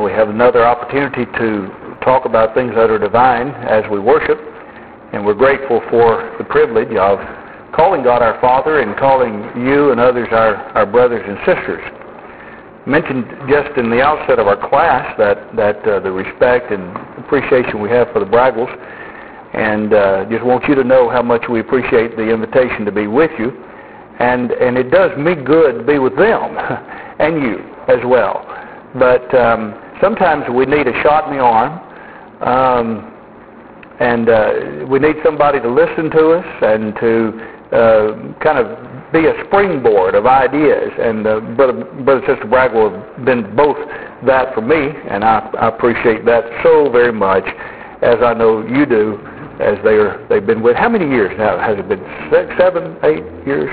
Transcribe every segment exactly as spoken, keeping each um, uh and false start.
we have another opportunity to talk about things that are divine as we worship, and we're grateful for the privilege of calling God our Father and calling you and others our, our brothers and sisters. I mentioned just in the outset of our class that, that uh, the respect and appreciation we have for the Braggles, and uh, just want you to know how much we appreciate the invitation to be with you, and, and it does me good to be with them and you as well. But um, sometimes we need a shot in the arm, um, and uh, we need somebody to listen to us and to uh, kind of be a springboard of ideas. And uh, Brother, Brother Sister Braggle have been both that for me, and I, I appreciate that so very much, as I know you do, as they are, they've been with. How many years now? Has it been six, seven, eight years?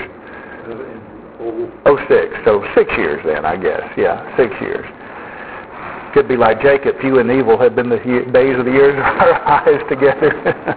Oh, six. So six years then, I guess. Yeah, six years. Could be like Jacob, few and evil have been the days of the years of our eyes together.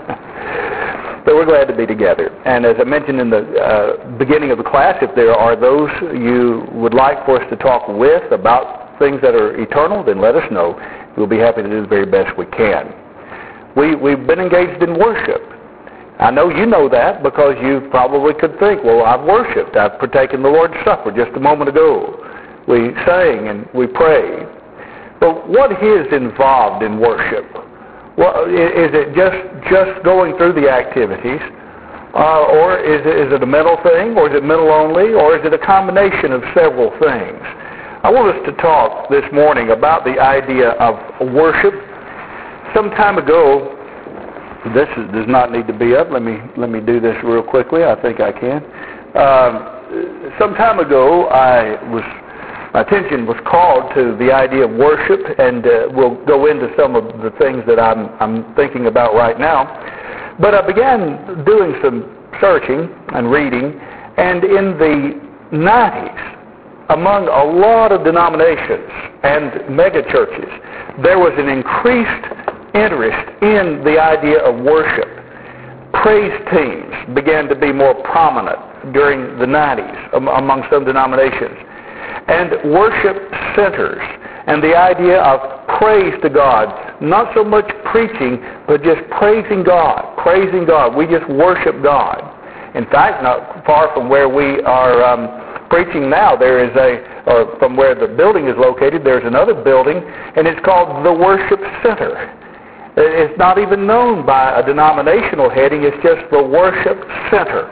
But we're glad to be together. And as I mentioned in the uh, beginning of the class, if there are those you would like for us to talk with about things that are eternal, then let us know. We'll be happy to do the very best we can. We, we've been engaged in worship. I know you know that because you probably could think, well, I've worshiped. I've partaken the Lord's Supper just a moment ago. We sang and we prayed. But what is involved in worship? Well, is it just just going through the activities, uh, or is it, is it a mental thing, or is it mental only, or is it a combination of several things? I want us to talk this morning about the idea of worship. Some time ago, this is, does not need to be up. Let me let me do this real quickly. I think I can. Um, some time ago, I was. My attention was called to the idea of worship, and uh, we'll go into some of the things that I'm, I'm thinking about right now. But I began doing some searching and reading, and in the nineties, among a lot of denominations and megachurches, there was an increased interest in the idea of worship. Praise teams began to be more prominent during the nineties among some denominations. And worship centers, and the idea of praise to God, not so much preaching, but just praising God, praising God. We just worship God. In fact, not far from where we are um, preaching now, there is a, or from where the building is located, there's another building, and it's called the Worship Center. It's not even known by a denominational heading, it's just the Worship Center.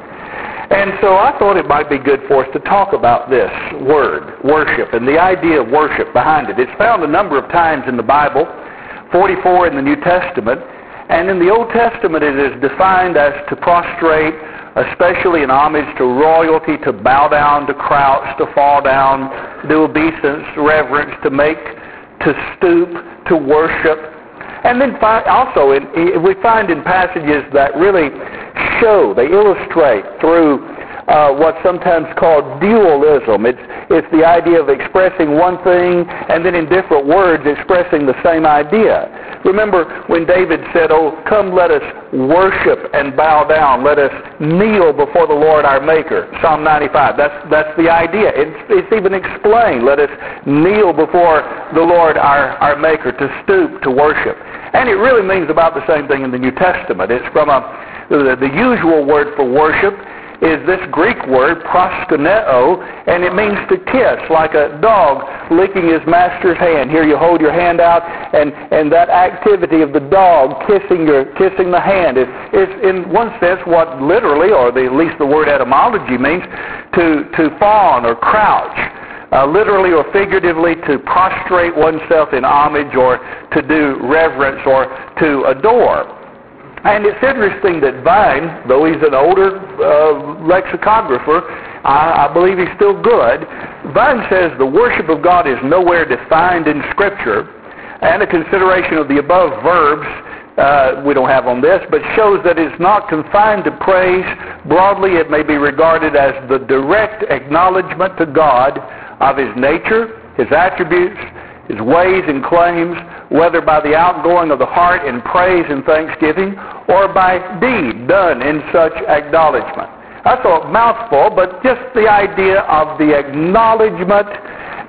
And so I thought it might be good for us to talk about this word, worship, and the idea of worship behind it. It's found a number of times in the Bible, forty-four in the New Testament, and in the Old Testament it is defined as to prostrate, especially in homage to royalty, to bow down, to crouch, to fall down, to do obeisance, reverence, to make, to stoop, to worship. And then also in, we find in passages that really show, they illustrate through uh, what's sometimes called dualism. It's, it's the idea of expressing one thing and then in different words expressing the same idea. Remember when David said, oh, come let us worship and bow down. Let us kneel before the Lord our Maker. Psalm ninety-five. That's, that's the idea. It's, it's even explained. Let us kneel before the Lord our, our Maker, to stoop, to worship. And it really means about the same thing in the New Testament. It's from a, the, the usual word for worship is this Greek word, proskuneo, and it means to kiss, like a dog licking his master's hand. Here you hold your hand out, and, and that activity of the dog kissing your kissing the hand is, is in one sense what literally, or the, at least the word etymology means, to, to fawn or crouch. Uh, literally or figuratively, to prostrate oneself in homage or to do reverence or to adore. And it's interesting that Vine, though he's an older uh, lexicographer, I, I believe he's still good. Vine says the worship of God is nowhere defined in Scripture, and a consideration of the above verbs uh, we don't have on this, but shows that it's not confined to praise. Broadly, it may be regarded as the direct acknowledgement to God of His nature, His attributes, His ways and claims, whether by the outgoing of the heart in praise and thanksgiving, or by deed done in such acknowledgement. That's a mouthful, but just the idea of the acknowledgement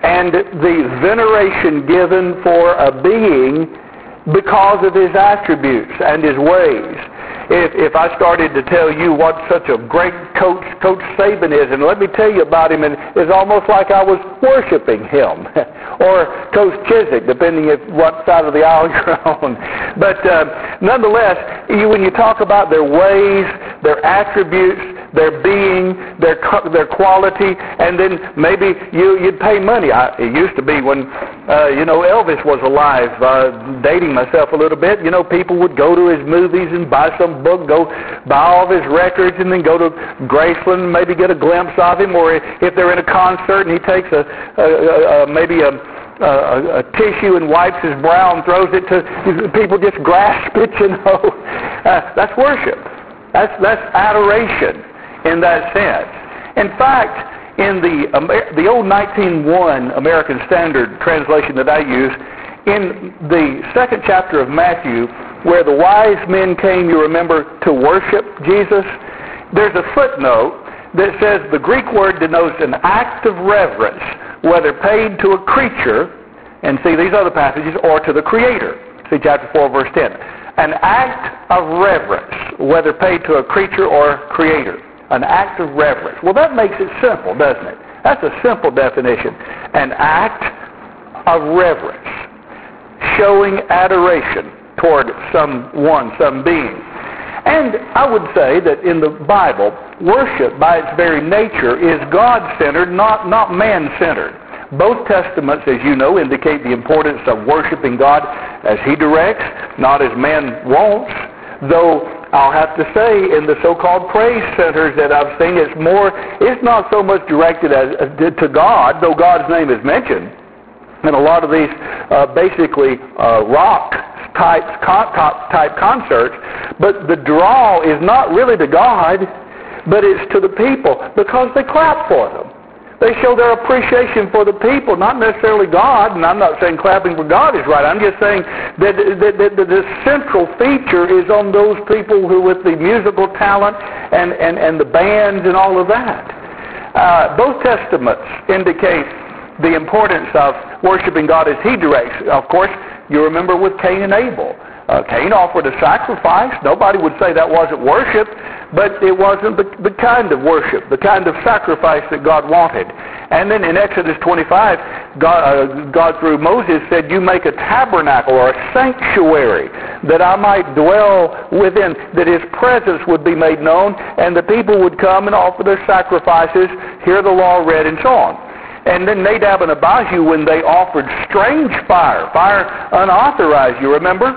and the veneration given for a being because of his attributes and his ways. If, if I started to tell you what such a great coach Coach Saban is, and let me tell you about him, and it's almost like I was worshiping him, or Coach Chiswick, depending on what side of the aisle you're on. But uh, nonetheless, you, when you talk about their ways, their attributes, their being, their their quality, and then maybe you, you'd pay money. I, it used to be when, uh, you know, Elvis was alive, uh, dating myself a little bit, you know, people would go to his movies and buy some book, go buy all of his records, and then go to Graceland and maybe get a glimpse of him, or if they're in a concert and he takes a, a, a, a maybe a A, a tissue and wipes his brow and throws it to people, just grasp it, you know. Uh, that's worship. That's that's adoration in that sense. In fact, in the Amer- the old nineteen one American Standard translation that I use, in the second chapter of Matthew, where the wise men came, you remember, to worship Jesus, there's a footnote that says the Greek word denotes an act of reverence, whether paid to a creature, and see these other passages, or to the Creator. See chapter four, verse ten. An act of reverence, whether paid to a creature or Creator. An act of reverence. Well, that makes it simple, doesn't it? That's a simple definition. An act of reverence, showing adoration toward someone, some being. And I would say that in the Bible, worship by its very nature is God-centered, not, not man-centered. Both testaments, as you know, indicate the importance of worshiping God as He directs, not as man wants. Though I'll have to say, in the so-called praise centers that I've seen, it's more, it's not so much directed as, as to God, though God's name is mentioned. In a lot of these uh, basically uh, rock type, con- type concerts, but the draw is not really to God, but it's to the people, because they clap for them. They show their appreciation for the people, not necessarily God. And I'm not saying clapping for God is right. I'm just saying that, that, that, that the central feature is on those people who, with the musical talent and, and, and the bands and all of that. Uh, both testaments indicate the importance of worshiping God as He directs. Of course, you remember with Cain and Abel. Uh, Cain offered a sacrifice. Nobody would say that wasn't worship, but it wasn't the, the kind of worship, the kind of sacrifice that God wanted. And then in Exodus twenty-five, God, uh, God through Moses said, you make a tabernacle or a sanctuary that I might dwell within, that His presence would be made known, and the people would come and offer their sacrifices, hear the law read, and so on. And then Nadab and Abihu, when they offered strange fire, fire unauthorized, you remember?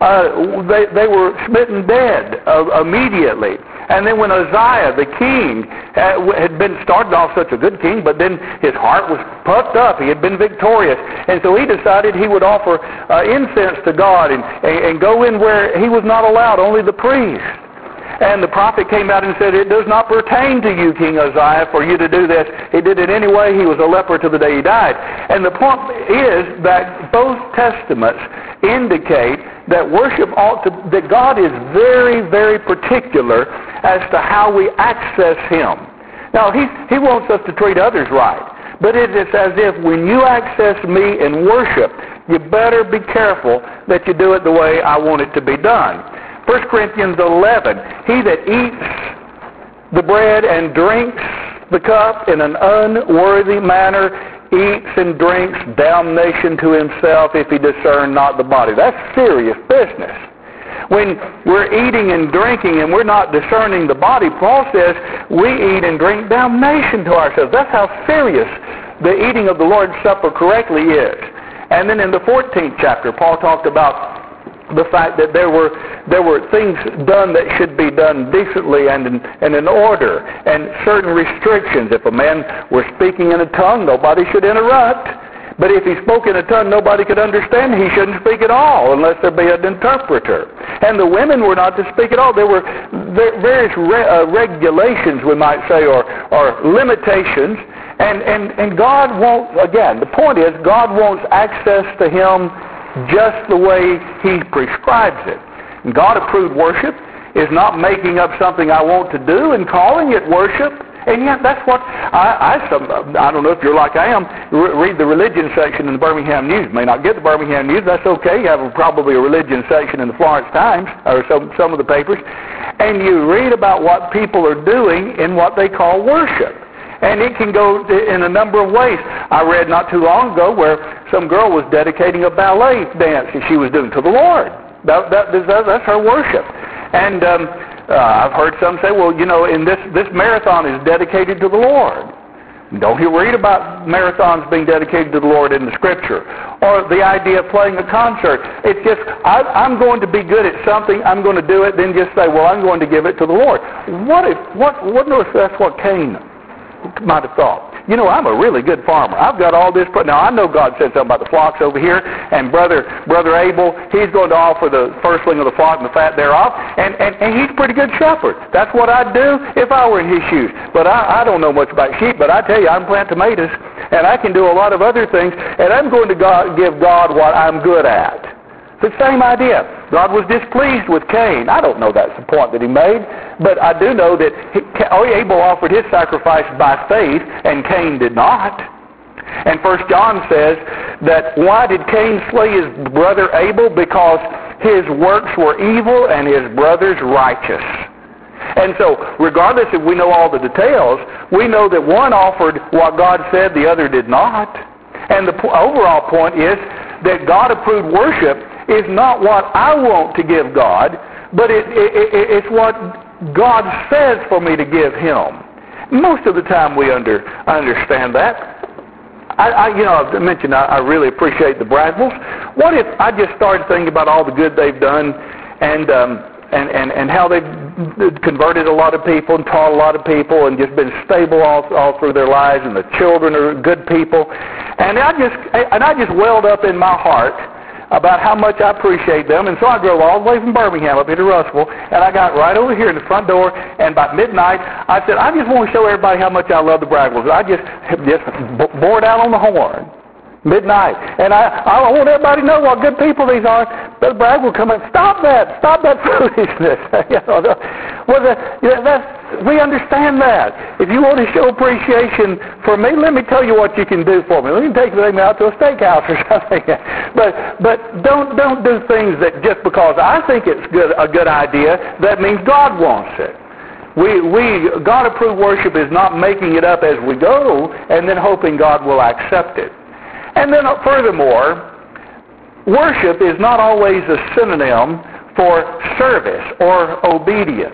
Uh, they, they were smitten dead uh, immediately. And then when Uzziah, the king, uh, had been started off such a good king, but then his heart was puffed up. He had been victorious. And so he decided he would offer uh, incense to God and, and, and go in where he was not allowed, only the priest. And the prophet came out and said, it does not pertain to you, King Uzziah, for you to do this. He did it anyway. He was a leper to the day he died. And the point is that both testaments indicate that worship ought to, that God is very, very particular as to how we access Him. Now, He, he wants us to treat others right. But it is as if when you access me in worship, you better be careful that you do it the way I want it to be done. First Corinthians eleven, he that eats the bread and drinks the cup in an unworthy manner eats and drinks damnation to himself if he discern not the body. That's serious business. When we're eating and drinking and we're not discerning the body, Paul says we eat and drink damnation to ourselves. That's how serious the eating of the Lord's Supper correctly is. And then in the fourteenth chapter, Paul talked about the fact that there were there were things done that should be done decently and in, and in order, and certain restrictions. If a man were speaking in a tongue, nobody should interrupt. But if he spoke in a tongue nobody could understand, he shouldn't speak at all unless there be an interpreter. And the women were not to speak at all. There were various re- uh, regulations, we might say, or, or limitations. And, and, and God wants, again, the point is, God wants access to Him just the way He prescribes it. God-approved worship is not making up something I want to do and calling it worship And yet that's what I, I, some, I don't know if you're like I am, re- read the religion section in the Birmingham News. May not get the Birmingham News, that's okay. You have a, probably a religion section in the Florence Times or some, some of the papers. And you read about what people are doing in what they call worship. And it can go in a number of ways. I read not too long ago where some girl was dedicating a ballet dance that she was doing to the Lord. That, that, that, that's her worship. And um, uh, I've heard some say, well, you know, in this, this marathon is dedicated to the Lord. Don't you read about marathons being dedicated to the Lord in the Scripture? Or the idea of playing a concert. It's just, I, I'm going to be good at something, I'm going to do it, then just say, well, I'm going to give it to the Lord. What if, what, what if that's what Cain might have thought? You know, I'm a really good farmer. I've got all this. Now, I know God said something about the flocks over here, and brother brother Abel, he's going to offer the firstling of the flock and the fat thereof, and, and, and he's a pretty good shepherd. That's what I'd do if I were in his shoes. But I, I don't know much about sheep, but I tell you, I can plant tomatoes, and I can do a lot of other things, and I'm going to God, give God what I'm good at. It's the same idea. God was displeased with Cain. I don't know that's the point that he made, but I do know that he, Abel offered his sacrifice by faith, and Cain did not. And First John says that why did Cain slay his brother Abel? Because his works were evil and his brother's righteous. And so, regardless if we know all the details, we know that one offered what God said, the other did not. And the po- overall point is that God-approved worship is not what I want to give God, but it, it, it, it's what God says for me to give Him. Most of the time we under, understand that. I, I, you know, I mentioned I, I really appreciate the Bragwells. What if I just started thinking about all the good they've done and um, and, and, and how they've converted a lot of people and taught a lot of people and just been stable all, all through their lives, and the children are good people. And I just and I just welled up in my heart about how much I appreciate them, and so I drove all the way from Birmingham up here to Russellville, and I got right over here in the front door, and by midnight, I said, I just want to show everybody how much I love the Bragwells. I just just bore down on the horn, midnight, and I, I want everybody to know what good people these are. Brother Bragg will come in, stop that, stop that foolishness. you know, well, the, you know, that's, we understand that. If you want to show appreciation for me, let me tell you what you can do for me. Let me take me out to a steakhouse or something. But but don't don't do things that just because I think it's good a good idea, that means God wants it. We we God-approved worship is not making it up as we go and then hoping God will accept it. And then uh, furthermore, worship is not always a synonym for service or obedience.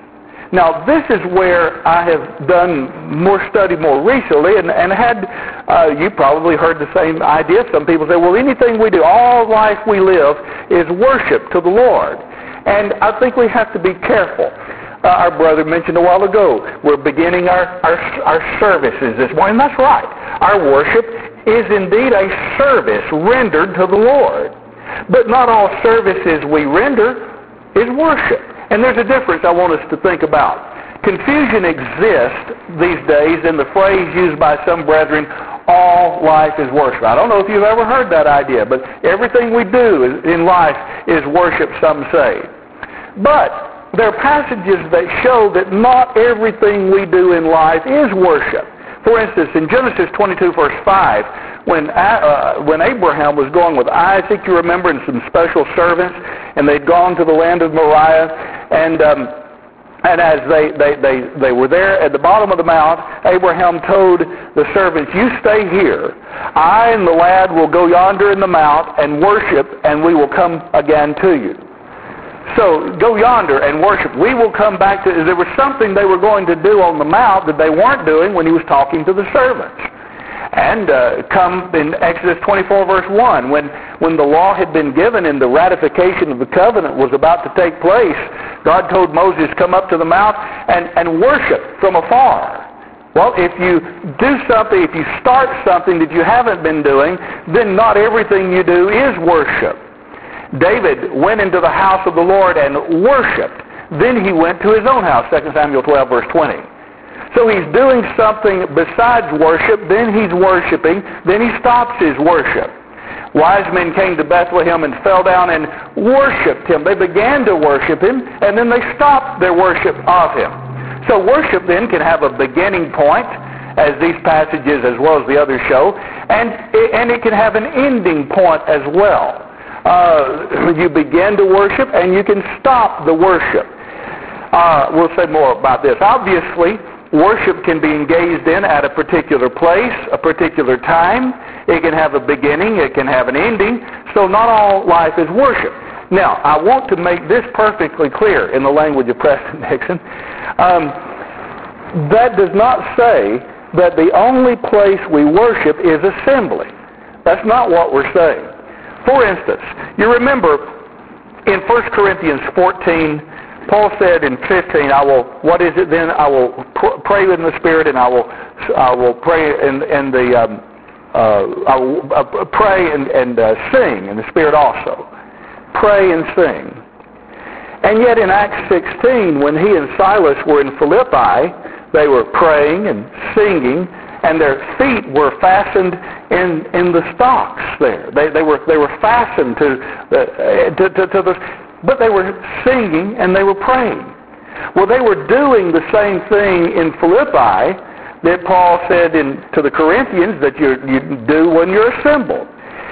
Now, this is where I have done more study more recently, and, and had, uh, you probably heard the same idea. Some people say, well, anything we do, all life we live, is worship to the Lord. And I think we have to be careful. Uh, our brother mentioned a while ago, we're beginning our, our, our services this morning. That's right. Our worship is indeed a service rendered to the Lord. But not all services we render is worship. And there's a difference I want us to think about. Confusion exists these days in the phrase used by some brethren, all life is worship. I don't know if you've ever heard that idea, but everything we do in life is worship, some say. But there are passages that show that not everything we do in life is worship. For instance, in Genesis twenty-two, verse five, when uh, when Abraham was going with Isaac, you remember, and some special servants, and they'd gone to the land of Moriah, and um, and as they, they, they, they were there at the bottom of the mount, Abraham told the servants, you stay here. I and the lad will go yonder in the mount and worship, and we will come again to you. So go yonder and worship. We will come back to... There was something they were going to do on the mount that they weren't doing when he was talking to the servants. And uh, come in Exodus twenty-four, verse one, when, when the law had been given and the ratification of the covenant was about to take place, God told Moses, come up to the mount and, and worship from afar. Well, if you do something, if you start something that you haven't been doing, then not everything you do is worship. David went into the house of the Lord and worshiped. Then he went to his own house, Second Samuel twelve, verse twenty. So he's doing something besides worship, then he's worshiping, then he stops his worship. Wise men came to Bethlehem and fell down and worshiped him. They began to worship him, and then they stopped their worship of him. So worship then can have a beginning point, as these passages as well as the others show, and it, and it can have an ending point as well. Uh, you begin to worship and you can stop the worship. Uh, we'll say more about this. Obviously, worship can be engaged in at a particular place, a particular time. It can have a beginning, it can have an ending. So not all life is worship. Now, I want to make this perfectly clear in the language of Preston Nixon. Um, that does not say that the only place we worship is assembly. That's not what we're saying. For instance, you remember in First Corinthians fourteen, Paul said in fifteen, I will, what is it then? I will pr- pray in the Spirit, and I will, I will pray in, in the, um, uh, I will uh, pray and, and uh, sing in the Spirit also. Pray and sing. And yet in Acts sixteen, when he and Silas were in Philippi, they were praying and singing, and their feet were fastened in in the stocks there. They they were they were fastened to the to, to, to the, but they were singing and they were praying. Well, they were doing the same thing in Philippi that Paul said in to the Corinthians that you you do when you're assembled.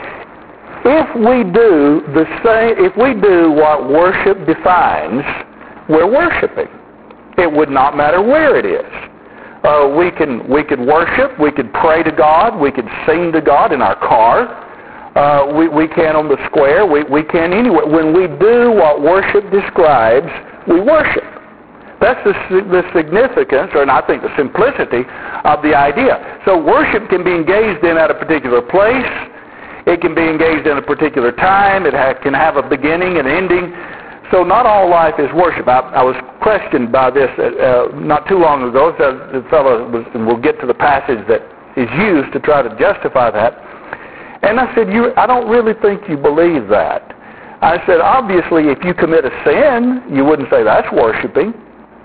If we do the same, if we do what worship defines, we're worshiping. It would not matter where it is. Uh, we can we could worship, we could pray to God, we could sing to God in our car, uh, we, we can on the square, we, we can anywhere. When we do what worship describes, we worship. That's the, the significance, or and I think the simplicity of the idea. So worship can be engaged in at a particular place, it can be engaged in a particular time, it ha- can have a beginning and ending. So not all life is worship. I, I was questioned by this uh, not too long ago. So the fellow was, and we'll get to the passage that is used to try to justify that. And I said, you, I don't really think you believe that. I said, obviously, if you commit a sin, you wouldn't say that's worshiping.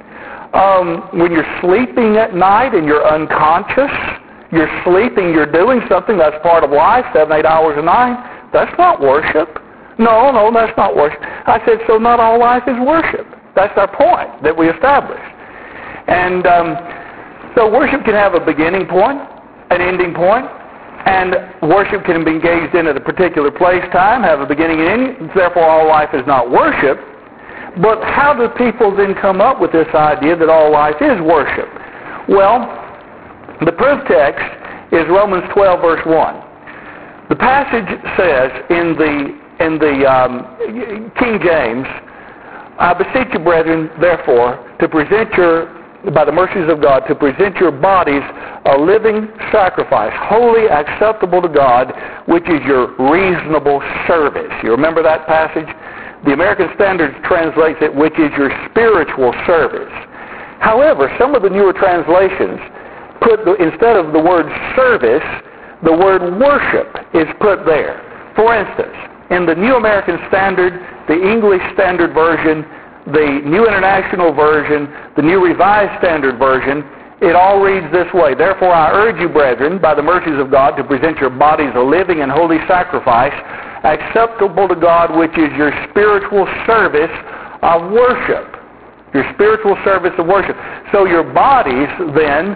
Um, when you're sleeping at night and you're unconscious, you're sleeping, you're doing something, that's part of life, seven, eight hours a night, that's not worship. No, no, that's not worship. I said, so not all life is worship. That's our point that we established. And um, so worship can have a beginning point, an ending point, and worship can be engaged in at a particular place, time, have a beginning and ending. Therefore, all life is not worship. But how do people then come up with this idea that all life is worship? Well, the proof text is Romans twelve, verse one. The passage says in the In the um, King James, I beseech you, brethren, therefore, to present your, by the mercies of God, to present your bodies a living sacrifice, wholly acceptable to God, which is your reasonable service. You remember that passage? The American Standard translates it, which is your spiritual service. However, some of the newer translations put, the, instead of the word service, the word worship is put there. For instance, in the New American Standard, the English Standard Version, the New International Version, the New Revised Standard Version, it all reads this way. Therefore I urge you, brethren, by the mercies of God, to present your bodies a living and holy sacrifice, acceptable to God, which is your spiritual service of worship. Your spiritual service of worship. So your bodies then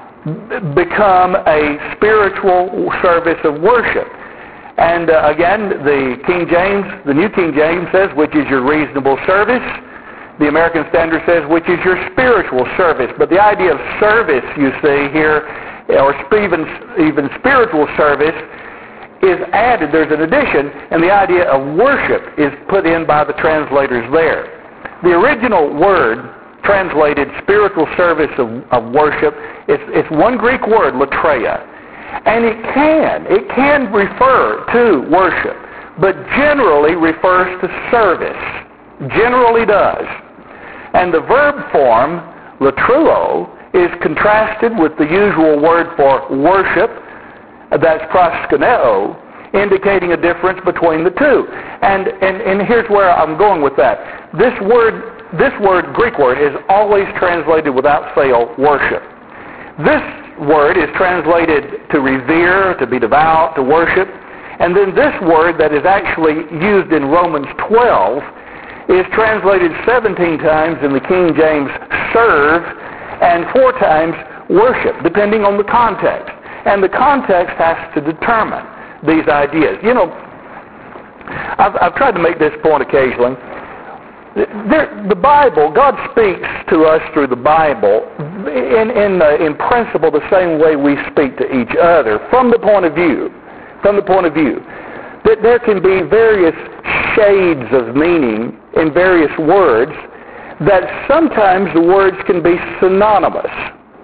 become a spiritual service of worship. And uh, again, the King James, the New King James says, which is your reasonable service. The American Standard says, which is your spiritual service. But the idea of service, you see here, or even, even spiritual service, is added. There's an addition, and the idea of worship is put in by the translators there. The original word translated spiritual service of, of worship, it's, it's one Greek word, latreia. And it can, it can refer to worship, but generally refers to service. Generally does. And the verb form, latruo, is contrasted with the usual word for worship, that's proskuneo, indicating a difference between the two. And, and, and here's where I'm going with that. This word, this word, Greek word, is always translated without fail, worship. This word is translated to revere, to be devout, to worship. And then this word that is actually used in Romans twelve is translated seventeen times in the King James serve, and four times worship, depending on the context. And the context has to determine these ideas. You know, I've, I've tried to make this point occasionally. There, the Bible, God speaks to us through the Bible in, in, uh, in principle the same way we speak to each other, from the point of view, from the point of view that there can be various shades of meaning in various words, that sometimes the words can be synonymous.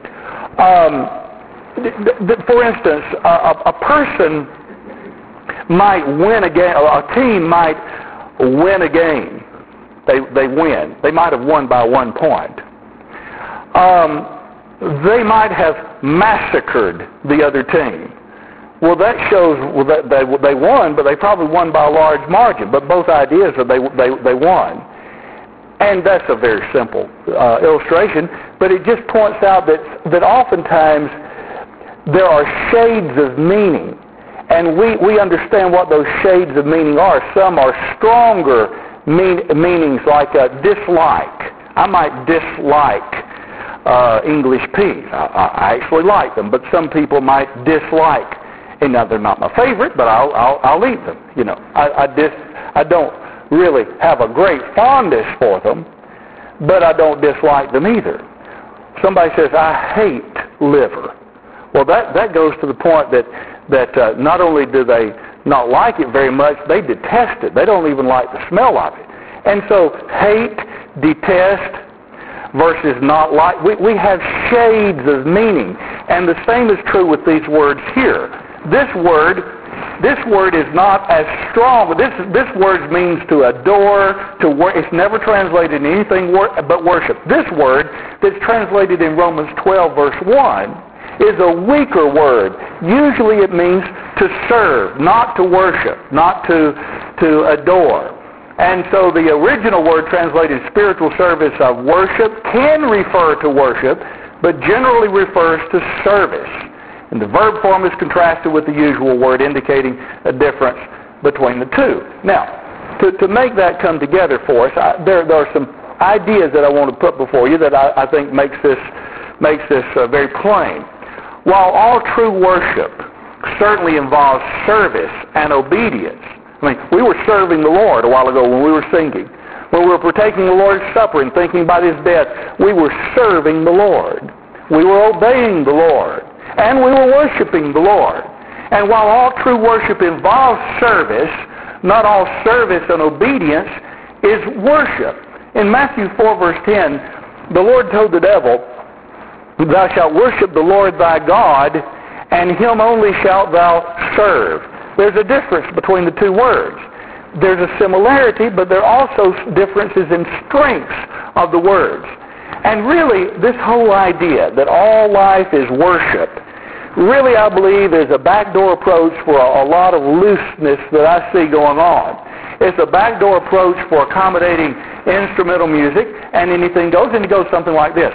Um, th- th- for instance, a, a person might win a game, a team might win a game. They, they win. They might have won by one point. Um, they might have massacred the other team. Well, that shows well, that they, they won, but they probably won by a large margin. But both ideas are they, they, they won. And that's a very simple uh, illustration, but it just points out that, that oftentimes there are shades of meaning. And we, we understand what those shades of meaning are. Some are stronger mean, meanings like a dislike. I might dislike uh, English peas. I, I actually like them, but some people might dislike. And now they're not my favorite, but I'll I'll, I'll eat them. You know, I I, dis, I don't really have a great fondness for them, but I don't dislike them either. Somebody says I hate liver. Well, that that goes to the point that that uh, not only do they not like it very much, they detest it. They don't even like the smell of it. And so hate, detest versus not like, we, we have shades of meaning. And the same is true with these words here. This word, this word is not as strong. This, this word means to adore, to wor- it's never translated in anything wor- but worship. This word that's translated in Romans twelve verse one is a weaker word. Usually it means to serve, not to worship, not to, to adore. And so the original word translated spiritual service of worship can refer to worship, but generally refers to service. And the verb form is contrasted with the usual word, indicating a difference between the two. Now, to, to make that come together for us, I, there, there are some ideas that I want to put before you that I, I think makes this, makes this uh, very plain. While all true worship certainly involves service and obedience, I mean, we were serving the Lord a while ago when we were singing. When we were partaking the Lord's Supper and thinking about His death, we were serving the Lord. We were obeying the Lord. And we were worshiping the Lord. And while all true worship involves service, not all service and obedience is worship. In Matthew four verse ten, the Lord told the devil, "Thou shalt worship the Lord thy God, and Him only shalt thou serve." There's a difference between the two words. There's a similarity, but there are also differences in strengths of the words. And really, this whole idea that all life is worship, really I believe is a backdoor approach for a, a lot of looseness that I see going on. It's a backdoor approach for accommodating instrumental music, and anything goes, and it goes something like this.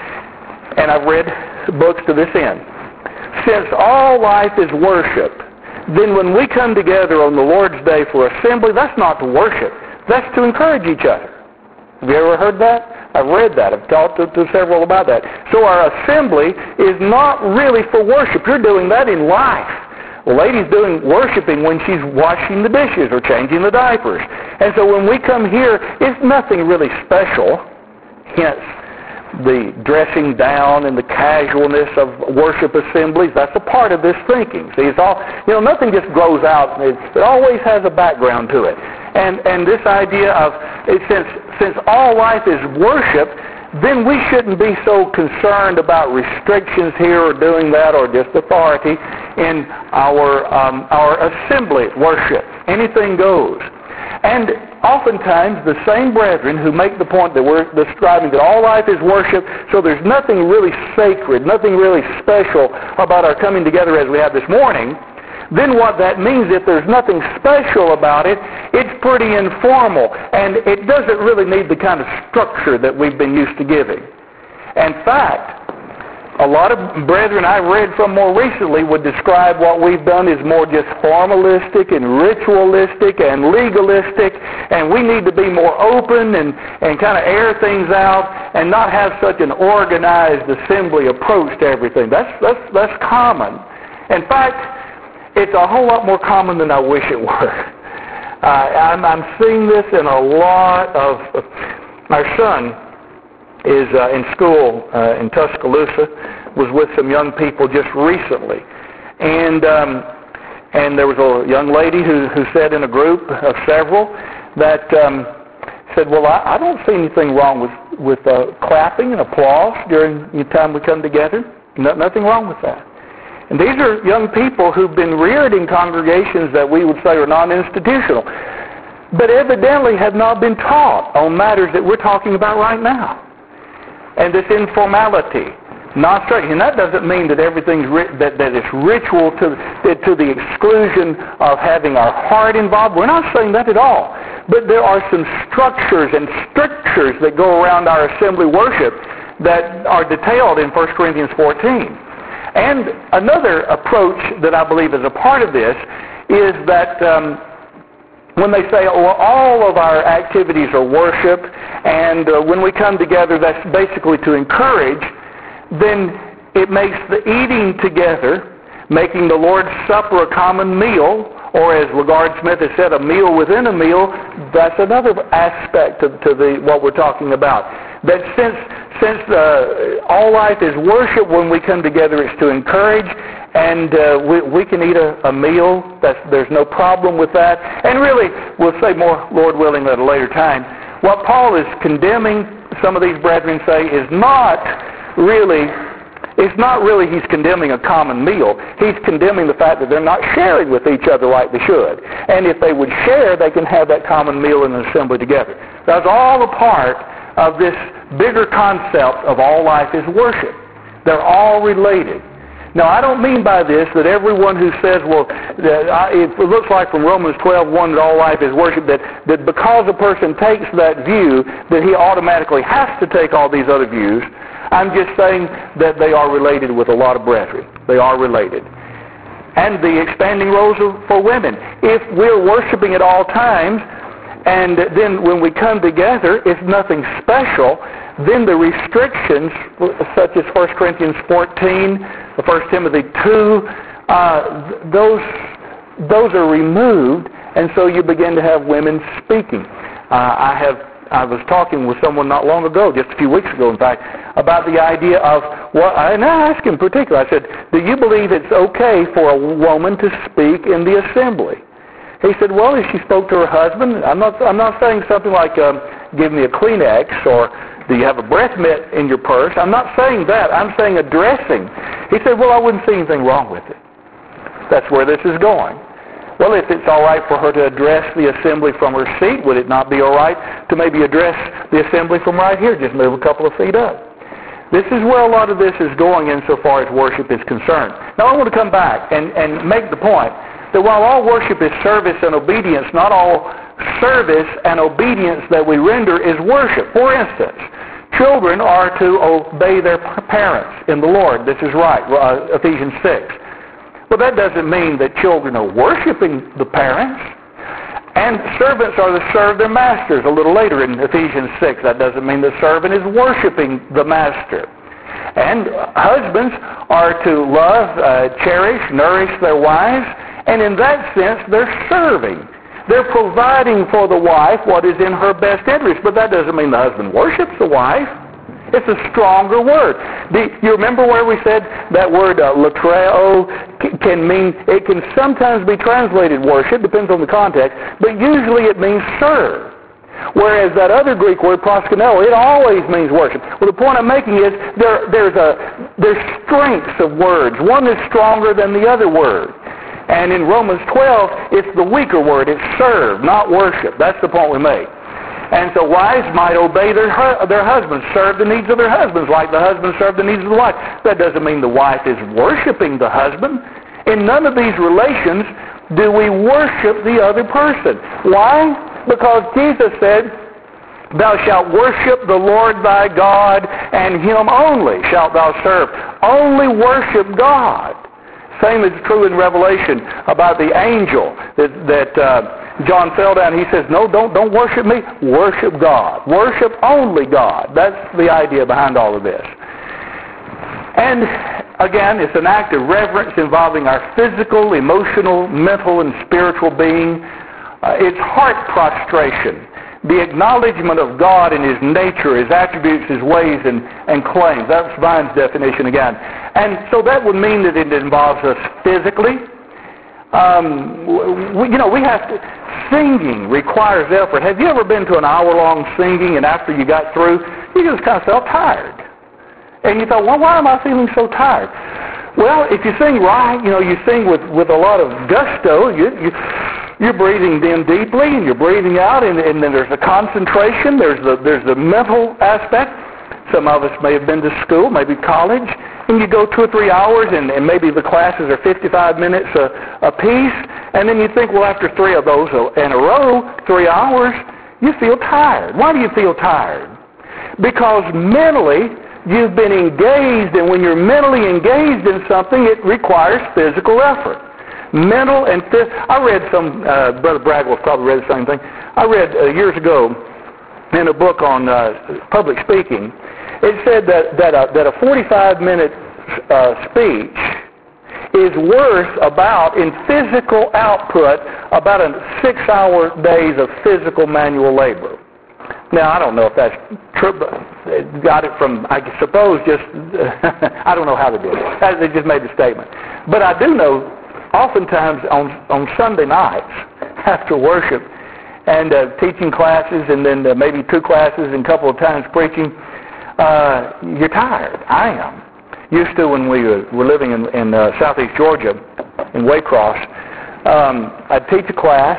And I've read books to this end. Since all life is worship, then when we come together on the Lord's Day for assembly, that's not to worship. That's to encourage each other. Have you ever heard that? I've read that. I've talked to, to several about that. So our assembly is not really for worship. You're doing that in life. The lady's doing worshiping when she's washing the dishes or changing the diapers. And so when we come here, it's nothing really special. Hence, the dressing down and the casualness of worship assemblies, that's a part of this thinking. See, it's all, you know, nothing just grows out. It, it always has a background to it. And and this idea of, it, since, since all life is worship, then we shouldn't be so concerned about restrictions here or doing that or just authority in our, um, our assembly worship. Anything goes. And oftentimes the same brethren who make the point that we're describing that all life is worship, so there's nothing really sacred, nothing really special about our coming together as we have this morning, then what that means, if there's nothing special about it, it's pretty informal, and it doesn't really need the kind of structure that we've been used to giving. In fact, a lot of brethren I've read from more recently would describe what we've done as more just formalistic and ritualistic and legalistic, and we need to be more open and, and kind of air things out and not have such an organized assembly approach to everything. That's, that's, that's common. In fact, it's a whole lot more common than I wish it were. Uh, I'm, I'm seeing this in a lot of... Our son is uh, in school uh, in Tuscaloosa, was with some young people just recently. And um, and there was a young lady who, who said in a group of several that um, said, well, I, I don't see anything wrong with, with uh, clapping and applause during the time we come together. No, nothing wrong with that. And these are young people who've been reared in congregations that we would say are non-institutional, but evidently have not been taught on matters that we're talking about right now. And this informality, not structure, and that doesn't mean that everything's ri- that that it's ritual to to the exclusion of having our heart involved. We're not saying that at all. But there are some structures and strictures that go around our assembly worship that are detailed in First Corinthians fourteen. And another approach that I believe is a part of this is that. Um, When they say, well, all of our activities are worship, and uh, when we come together, that's basically to encourage, then it makes the eating together, making the Lord's Supper a common meal, or as LaGard Smith has said, a meal within a meal, that's another aspect to, to the what we're talking about. That since, since uh, all life is worship, when we come together, it's to encourage. And uh, we, we can eat a, a meal. That's, there's no problem with that. And really, we'll say more, Lord willing, at a later time. What Paul is condemning, some of these brethren say, is not really, it's not really he's condemning a common meal. He's condemning the fact that they're not sharing with each other like they should. And if they would share, they can have that common meal in an assembly together. That's all a part of this bigger concept of all life is worship. They're all related. Now, I don't mean by this that everyone who says, well, that I, it looks like from Romans twelve one that all life is worship, that, that because a person takes that view, that he automatically has to take all these other views. I'm just saying that they are related with a lot of brethren. They are related. And the expanding roles for women. If we're worshiping at all times, and then when we come together, it's nothing special, then the restrictions, such as First Corinthians fourteen, First Timothy two, uh, those those are removed, and so you begin to have women speaking. Uh, I have I was talking with someone not long ago, just a few weeks ago, in fact, about the idea of what. And I asked him in particular. I said, "Do you believe it's okay for a woman to speak in the assembly?" He said, "Well, if she spoke to her husband, I'm not I'm not saying something like um, give me a Kleenex or." Do you have a breath mint in your purse? I'm not saying that. I'm saying addressing. He said, well, I wouldn't see anything wrong with it. That's where this is going. Well, if it's all right for her to address the assembly from her seat, would it not be all right to maybe address the assembly from right here? Just move a couple of feet up. This is where a lot of this is going insofar as worship is concerned. Now, I want to come back and, and make the point that while all worship is service and obedience, not all service and obedience that we render is worship. For instance, children are to obey their parents in the Lord. This is right, uh, Ephesians six. Well, that doesn't mean that children are worshiping the parents. And servants are to serve their masters a little later in Ephesians six. That doesn't mean the servant is worshiping the master. And husbands are to love, uh, cherish, nourish their wives, and in that sense, they're serving. They're providing for the wife what is in her best interest, but that doesn't mean the husband worships the wife. It's a stronger word. Do you remember where we said that word uh, latreo can mean, it can sometimes be translated worship, depends on the context, but usually it means serve. Whereas that other Greek word, proskuneo, it always means worship. Well, the point I'm making is there, there's, a, there's strengths of words. One is stronger than the other word. And in Romans twelve, it's the weaker word. It's serve, not worship. That's the point we make. And so wives might obey their their husbands, serve the needs of their husbands, like the husband served the needs of the wife. That doesn't mean the wife is worshiping the husband. In none of these relations do we worship the other person. Why? Because Jesus said, Thou shalt worship the Lord thy God, and him only shalt thou serve. Only worship God. Same is true in Revelation about the angel that, that uh, John fell down. He says, no, don't, don't worship me. Worship God. Worship only God. That's the idea behind all of this. And again, it's an act of reverence involving our physical, emotional, mental, and spiritual being. Uh, it's heart prostration. The acknowledgement of God and His nature, His attributes, His ways, and, and claims. That's Vine's definition again. And so that would mean that it involves us physically. Um, we, you know, we have to, singing requires effort. Have you ever been to an hour-long singing and after you got through, you just kind of felt tired? And you thought, well, why am I feeling so tired? Well, if you sing right, you know, you sing with, with a lot of gusto, you, you You're breathing in deeply, and you're breathing out, and, and then there's a concentration, there's the, there's the mental aspect. Some of us may have been to school, maybe college, and you go two or three hours, and, and maybe the classes are fifty-five minutes a, a piece, and then you think, well, after three of those in a row, three hours, you feel tired. Why do you feel tired? Because mentally, you've been engaged, and when you're mentally engaged in something, it requires physical effort. Mental and physical. I read some, uh, Brother Bragwell probably read the same thing. I read uh, years ago in a book on uh, public speaking, it said that, that a, that a forty-five minute uh, speech is worth about, in physical output, about a six hour days of physical manual labor. Now, I don't know if that's true, but got it from, I suppose, just, I don't know how they did it. They just made the statement. But I do know, oftentimes on on Sunday nights after worship and uh, teaching classes and then uh, maybe two classes and a couple of times preaching, uh, you're tired. I am. Used to when we were, were living in, in uh, southeast Georgia, in Waycross, um, I'd teach a class,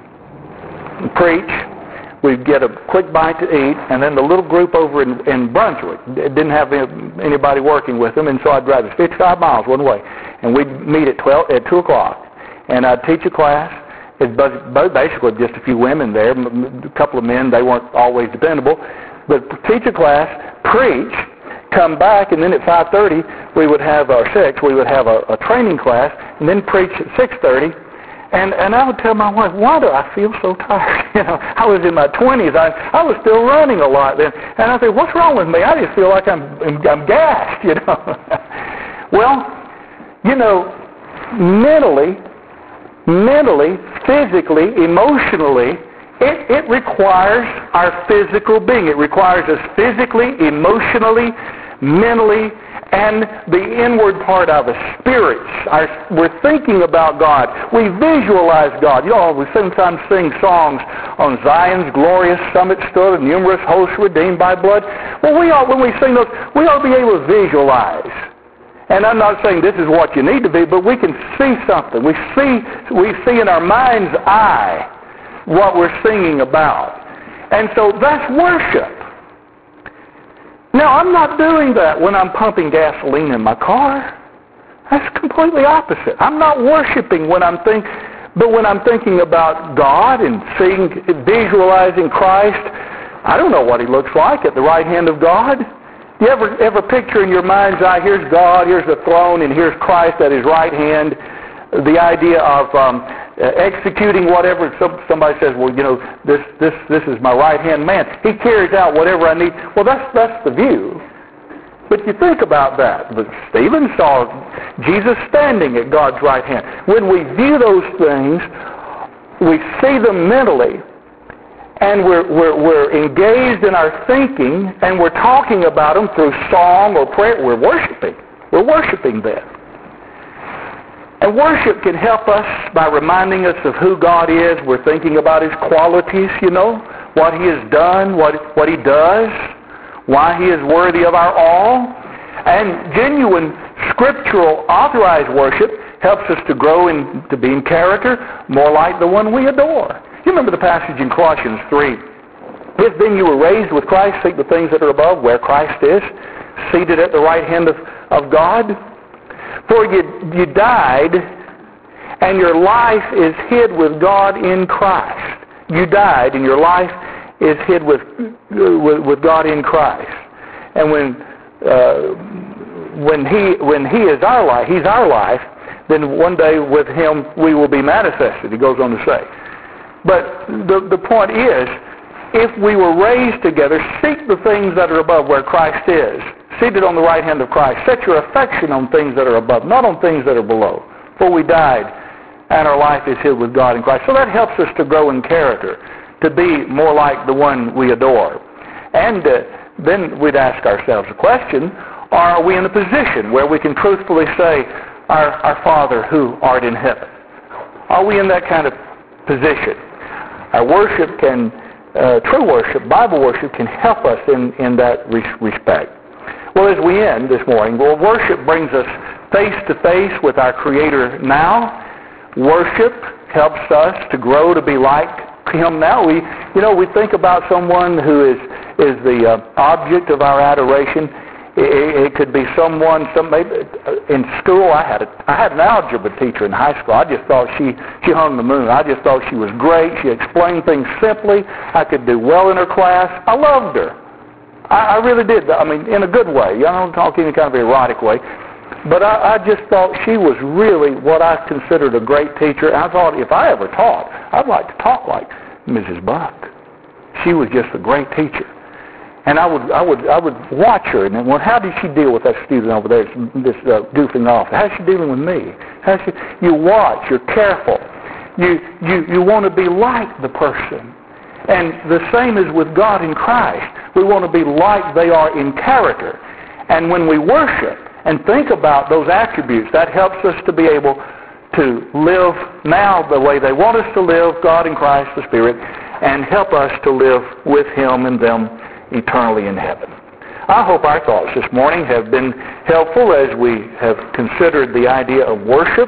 preach, we'd get a quick bite to eat, and then the little group over in, in Brunswick didn't have anybody working with them, and so I'd drive fifty-five miles one way. And we'd meet at twelve at two o'clock, and I'd teach a class. It's basically just a few women there, a couple of men. They weren't always dependable, but teach a class, preach, come back, and then at five thirty we would have our six. We would have a, a training class, and then preach at six thirty. And and I would tell my wife, why do I feel so tired? You know, I was in my twenties. I I was still running a lot then, and I said, what's wrong with me? I just feel like I'm I'm gassed. You know, well. You know, mentally, mentally, physically, emotionally, it, it requires our physical being. It requires us physically, emotionally, mentally, and the inward part of us, spirits. Our, we're thinking about God. We visualize God. You know, we sometimes sing songs on Zion's glorious summit stood, numerous hosts redeemed by blood. Well, we all, when we sing those, we ought to be able to visualize. And I'm not saying this is what you need to be, but we can see something. We see, we see in our mind's eye what we're singing about. And so that's worship. Now, I'm not doing that when I'm pumping gasoline in my car. That's completely opposite. I'm not worshiping when I'm think, but when I'm thinking about God and seeing, visualizing Christ. I don't know what He looks like at the right hand of God. You ever ever picture in your mind's eye, here's God, here's the throne, and here's Christ at His right hand, the idea of um, uh, executing whatever. Some, somebody says, well, you know, this this this is my right-hand man. He carries out whatever I need. Well, that's that's the view. But you think about that. But Stephen saw Jesus standing at God's right hand. When we view those things, we see them mentally, and we're, we're, we're engaged in our thinking, and we're talking about them through song or prayer. We're worshiping. We're worshiping them. And worship can help us by reminding us of who God is. We're thinking about His qualities, you know, what He has done, what, what He does, why He is worthy of our all. And genuine, scriptural, authorized worship helps us to grow in, to be in character more like the one we adore. You remember the passage in Colossians three. If then you were raised with Christ, seek the things that are above, where Christ is, seated at the right hand of, of God. For you, you died, and your life is hid with God in Christ. You died, and your life is hid with with, with God in Christ. And when uh, when he when he is our life, he's our life, then one day with him we will be manifested, he goes on to say. But the, the point is, if we were raised together, seek the things that are above where Christ is, seated on the right hand of Christ. Set your affection on things that are above, not on things that are below. For we died, and our life is hid with God in Christ. So that helps us to grow in character, to be more like the one we adore. And uh, then we'd ask ourselves a question, are we in a position where we can truthfully say, our, our Father who art in heaven? Are we in that kind of position? Our worship can, uh, true worship, Bible worship, can help us in, in that res- respect. Well, as we end this morning, well, worship brings us face to face with our Creator now. Worship helps us to grow to be like Him now. We, you know, we think about someone who is is the uh, object of our adoration. It, it could be someone. Some maybe in school, I had a, I had an algebra teacher in high school. I just thought she she hung the moon. I just thought she was great. She explained things simply. I could do well in her class. I loved her. I, I really did. I mean, in a good way. I don't talk any kind of erotic way. But I, I just thought she was really what I considered a great teacher. And I thought if I ever taught, I'd like to talk like Missus Buck. She was just a great teacher. And I would, I would, I would watch her, and then, well, how did she deal with that student over there, this uh, goofing off? How's she dealing with me? How's she? You watch. You're careful. You, you, you want to be like the person. And the same is with God in Christ. We want to be like they are in character. And when we worship and think about those attributes, that helps us to be able to live now the way they want us to live, God in Christ, the Spirit, and help us to live with Him and them eternally in heaven. I hope our thoughts this morning have been helpful as we have considered the idea of worship.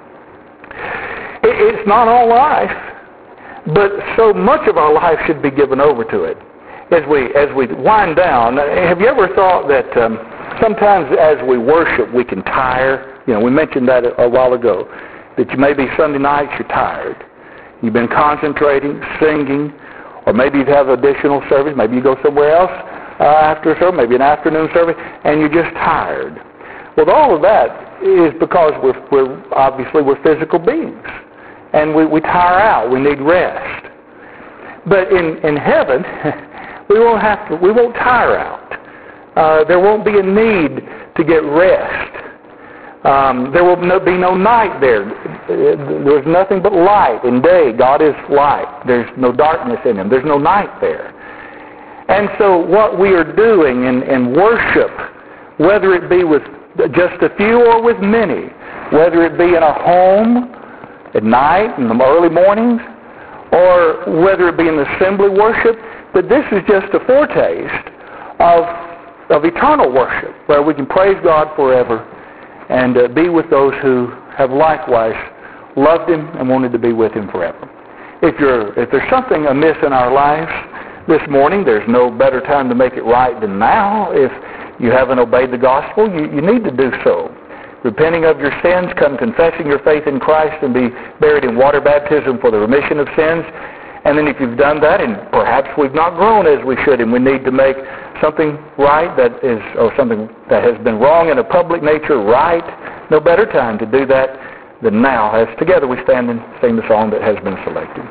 It's not all life, but so much of our life should be given over to it. As we as we wind down, have you ever thought that um, sometimes as we worship we can tire? You know, we mentioned that a, a while ago, that you maybe Sunday nights you're tired. You've been concentrating, singing, or maybe you have additional service. Maybe you go somewhere else uh, after a service, maybe an afternoon service, and you're just tired. Well, all of that is because we're, we're obviously we're physical beings, and we, we tire out. We need rest. But in, in heaven, we won't have to. We won't tire out. Uh, there won't be a need to get rest. Um, there will no, be no night there. There's nothing but light and day. God is light. There's no darkness in Him. There's no night there. And so what we are doing in, in worship, whether it be with just a few or with many, whether it be in a home at night, in the early mornings, or whether it be in the assembly worship, that this is just a foretaste of, of eternal worship, where we can praise God forever and uh, be with those who have likewise loved Him and wanted to be with Him forever. If you're, if there's something amiss in our lives this morning, there's no better time to make it right than now. If you haven't obeyed the gospel, you, you need to do so. Repenting of your sins, come confessing your faith in Christ, and be buried in water baptism for the remission of sins. And then if you've done that, and perhaps we've not grown as we should, and we need to make something right that is, or something that has been wrong in a public nature right, no better time to do that than now, as together we stand and sing the song that has been selected.